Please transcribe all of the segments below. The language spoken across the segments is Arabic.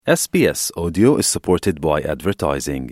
SBS Audio is supported by advertising.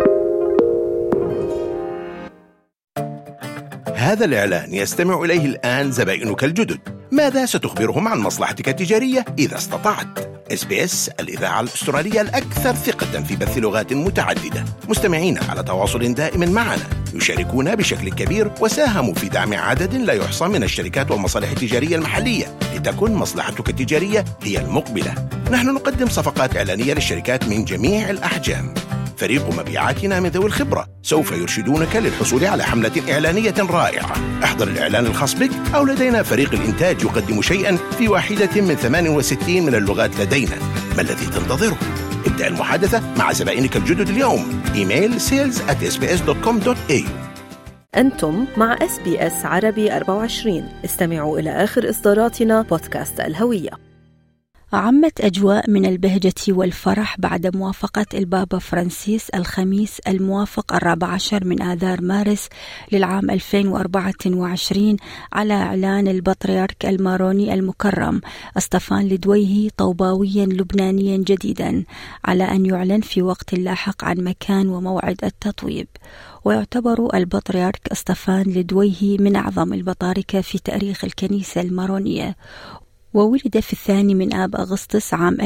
هذا الإعلان يستمع إليه الآن زبائنك الجدد. ماذا ستخبرهم عن مصلحتك التجارية إذا استطعت؟ SBS الإذاعة الأسترالية الأكثر ثقة في بث لغات متعددة. مستمعين على تواصل دائم معنا، يشاركون بشكل كبير وساهموا في دعم عدد لا يحصى من الشركات والمصالح التجارية المحلية لتكن مصلحتك التجارية هي المقبلة. نحن نقدم صفقات إعلانية للشركات من جميع الأحجام. فريق مبيعاتنا من ذوي الخبرة سوف يرشدونك للحصول على حملة إعلانية رائعة. احضر الإعلان الخاص بك أو لدينا فريق الإنتاج يقدم شيئا في واحدة من 68 من اللغات لدينا. ما الذي تنتظره؟ ابدأ المحادثة مع زبائنك الجدد اليوم. إيميل sales@sbs.com.au. أنتم مع SBS عربي 24. استمعوا إلى آخر إصداراتنا بودكاست الهوية. عمت أجواء من البهجة والفرح بعد موافقة البابا فرانسيس الخميس الموافق 14 من آذار مارس للعام 2024 على إعلان البطريرك الماروني المكرم اسطفان لدويهي طوباويا لبنانيا جديدا، على أن يعلن في وقت لاحق عن مكان وموعد التطويب. ويعتبر البطريرك اسطفان لدويهي من أعظم البطاركة في تاريخ الكنيسة المارونية، وولد في 2 من آب أغسطس عام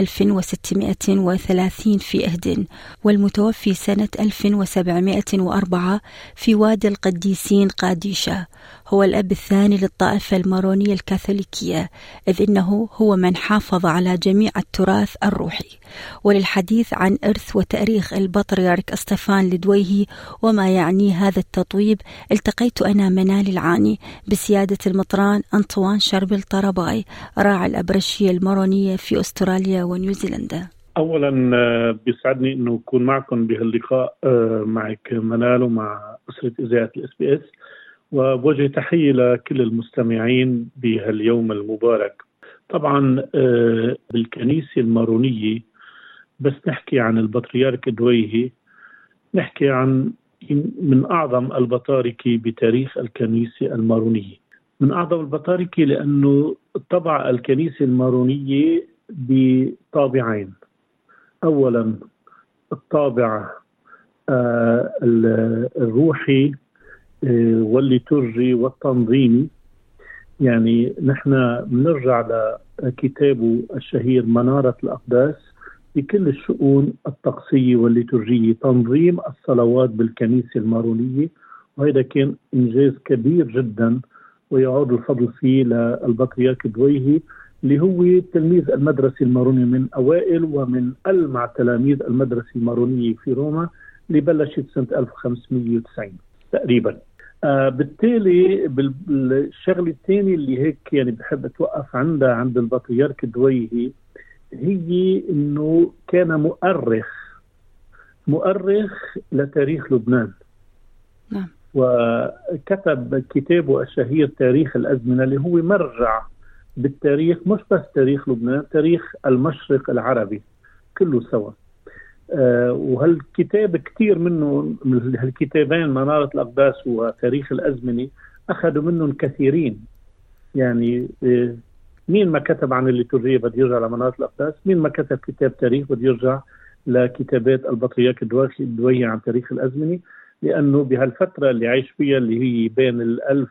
1630 في أهدن، والمتوفي سنة 1704 في وادي القديسين قاديشة. هو الأب الثاني للطائفة المارونية الكاثوليكية، إذ إنه هو من حافظ على جميع التراث الروحي. وللحديث عن إرث وتاريخ البطريرك اسطفان لدويهي وما يعني هذا التطويب، التقيت أنا منال العاني بسيادة المطران أنطوان شربل طرباي، راعي الأبرشية المارونية في أستراليا ونيوزيلندا. أولا بيسعدني أنه أكون معكم بهاللقاء معك منال ومع أسرة إذاعة الSBS، وبوجه تحية لكل المستمعين بهاليوم المبارك. طبعا بالكنيسة المارونية بس نحكي عن البطريرك دويهي، نحكي عن من أعظم البطاركة بتاريخ الكنيسة المارونية. من أعظم البطاركة لأنه طبع الكنيسة المارونية بطابعين. أولا الطابع الروحي والليتورجي والتنظيمي، يعني نحن بنرجع لكتابه الشهير منارة الأقداس بكل الشؤون الطقسية والليتورجية، تنظيم الصلوات بالكنيسة المارونية، وهذا كان إنجاز كبير جدا ويعود الفضل فيه للبطريرك دويهي اللي هو تلميذ المدرسة المارونية من أوائل ومن ألمع تلاميذ المدرسة المارونية في روما اللي بلشت سنة 1590 تقريبا. بالتالي بالشغلة الثانية اللي هيك يعني بحب أتوقف عندها عند البطريرك دويهي هي إنه كان مؤرخ لتاريخ لبنان. نعم. وكتب كتابه الشهير تاريخ الأزمنة اللي هو مرجع بالتاريخ، مش بس تاريخ لبنان، تاريخ المشرق العربي كله سوا. وهالكتاب كتير منه، من هالكتابين منارة الأقداس وتاريخ الأزمنة، أخذوا منهم كثيرين. يعني مين ما كتب عن الليتورجية بده يرجع لمنارة الأقداس، مين ما كتب كتاب تاريخ بده يرجع لكتابات البطريرك دويهي عن تاريخ الأزمنة، لأنه بهالفترة اللي عايش فيها اللي هي بين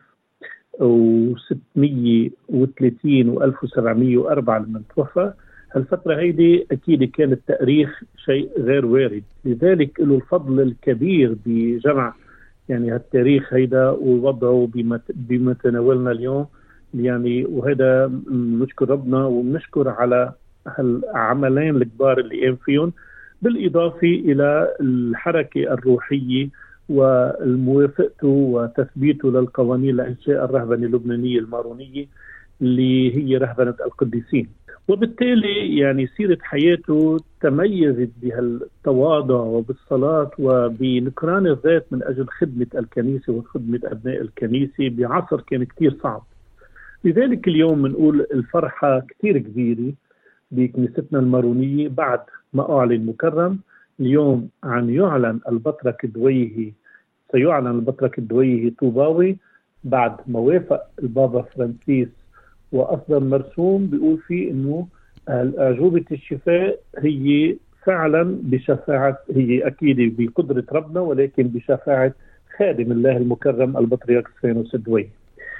1630 و 1704 لما توفى، هالفترة هيدي أكيد كان التاريخ شيء غير وارد، لذلك له الفضل الكبير بجمع يعني هالتاريخ هيدا ووضعه بمتناولنا اليوم. يعني وهذا نشكر ربنا ونشكر على هالعملين الكبار اللي قام فيهم، بالإضافة إلى الحركة الروحية والموافقته وتثبيته للقوانين لإنشاء الرهبنة اللبنانية المارونية اللي هي رهبنة القديسين. وبالتالي يعني سيرة حياته تميزت بهالتواضع وبالصلاة وبنكران الذات من أجل خدمة الكنيسة وخدمة أبناء الكنيسة بعصر كان كتير صعب. لذلك اليوم بنقول الفرحة كتير كبيرة بكنيستنا المارونية بعد ما أعلن مكرم. اليوم عن يعلن البطرك دويهي، سيعلن البطرك دويهي طوباوي بعد ما وافق البابا فرانسيس وأصدر مرسوم بيقول فيه إنه أعجوبة الشفاء هي فعلا بشفاعة، هي أكيد بقدرة ربنا، ولكن بشفاعة خادم الله المكرم البطريرك سفينوس الدويهي.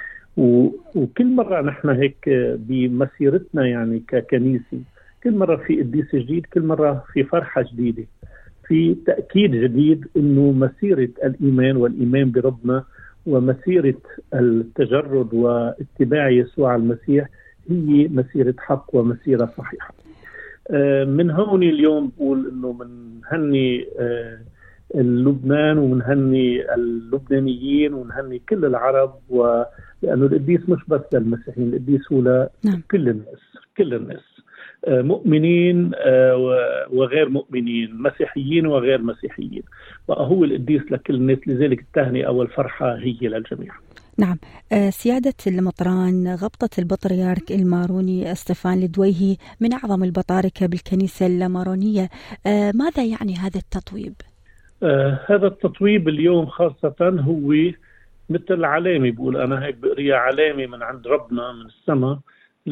وكل مرة نحن هيك بمسيرتنا يعني ككنيسة، كل مرة في قديس جديد، كل مرة في فرحة جديدة، في تأكيد جديد إنه مسيرة الإيمان والإيمان بربنا ومسيرة التجرد واتباع يسوع المسيح هي مسيرة حق ومسيرة صحيحة. من هون اليوم بقول إنه منهني لبنان ومنهني اللبنانيين ومنهني كل العرب، لأنه القديس مش بس للمسيحيين، القديس هو كل الناس مؤمنين وغير مؤمنين، مسيحيين وغير مسيحيين، وهو القديس لكل الناس. لذلك التهنئة والفرحة هي للجميع. نعم. سيادة المطران، غبطة البطريرك الماروني استفان الدويهي من أعظم البطاركة بالكنيسة اللامارونية، ماذا يعني هذا التطويب؟ هذا التطويب اليوم خاصة هو مثل علامة، بقول أنا هيك بقريها علامة من عند ربنا من السماء،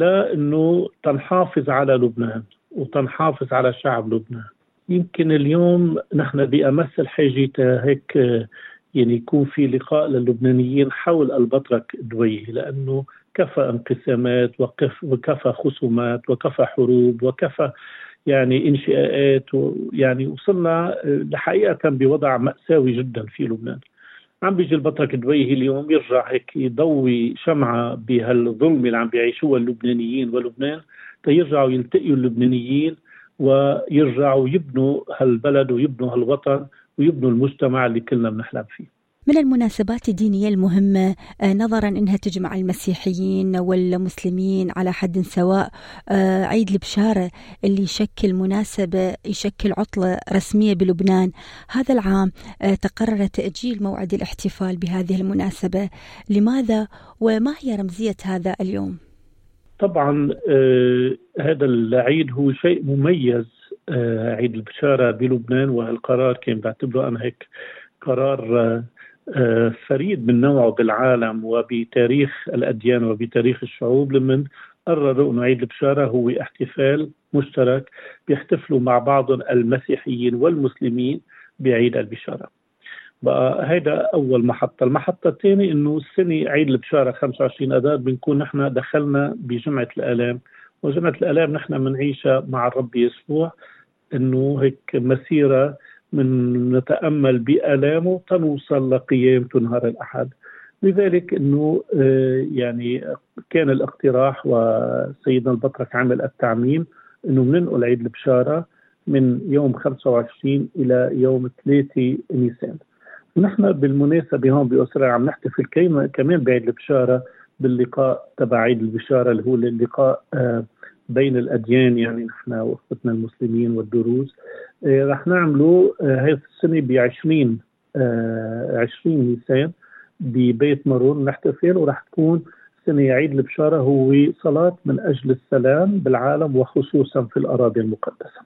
لأنه تنحافظ على لبنان وتنحافظ على شعب لبنان. يمكن اليوم نحن بأمس الحاجة هيك يعني يكون في لقاء للبنانيين حول البطرك الدويهي، لأنه كفى انقسامات وكفى خصومات وكفى حروب وكفى يعني انشئاءات، يعني وصلنا لحقيقة بوضع مأساوي جدا في لبنان. عم بيجي البطرك الدويهي اليوم يرجع هيك يضوي شمعة بهالظلم اللي عم بيعيشوها اللبنانيين ولبنان، تيرجعوا يلتقيوا اللبنانيين ويرجعوا يبنوا هالبلد ويبنوا هالوطن ويبنوا المجتمع اللي كلنا بنحلم فيه. من المناسبات الدينية المهمة نظرا أنها تجمع المسيحيين والمسلمين على حد سواء، عيد البشارة اللي يشكل مناسبة، يشكل عطلة رسمية بلبنان. هذا العام تقرر تأجيل موعد الاحتفال بهذه المناسبة، لماذا وما هي رمزية هذا اليوم؟ طبعا هذا العيد هو شيء مميز، عيد البشارة بلبنان، وهالقرار كان بعتبره أنا هيك قرار فريد من نوعه بالعالم وبتاريخ الأديان وبتاريخ الشعوب، لمن قرروا أن عيد البشارة هو احتفال مشترك بيحتفلوا مع بعض المسيحيين والمسلمين بعيد البشارة. بقى هيدا أول محطة. المحطة الثانية أنه السنة عيد البشارة 25 أذار بنكون نحن دخلنا بجمعة الآلام، وجمعة الآلام نحن منعيشها مع الرب يسوع، أنه هيك مسيرة من نتأمل بآلامه تنوصل لقيامته نهار الأحد. لذلك أنه يعني كان الاقتراح وسيدنا البطرك عمل التعميم أنه ننقل عيد البشارة من يوم 25 إلى يوم 3 نيسان. ونحن بالمناسبة هون بأسرع عم نحتفل كمان بعيد البشارة باللقاء تبع عيد البشارة اللي هو اللقاء بين الأديان، يعني نحن وأخوتنا المسلمين والدروز. رح نعمله هذه السنة ب20 نيسان ببيت مارون نحتفل، ورح تكون سنة عيد البشارة هو صلاة من أجل السلام بالعالم وخصوصا في الأراضي المقدسة.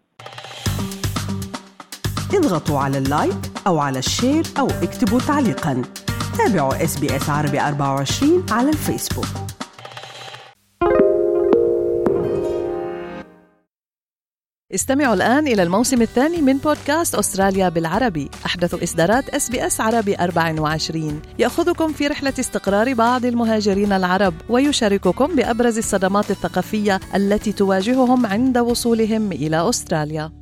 اضغطوا على اللايك أو على الشير أو اكتبوا تعليقا. تابعوا SBS عربي 24 على الفيسبوك. استمعوا الآن إلى الموسم الثاني من بودكاست أستراليا بالعربي، أحدث إصدارات SBS عربي 24، يأخذكم في رحلة استقرار بعض المهاجرين العرب ويشارككم بأبرز الصدمات الثقافية التي تواجههم عند وصولهم إلى أستراليا.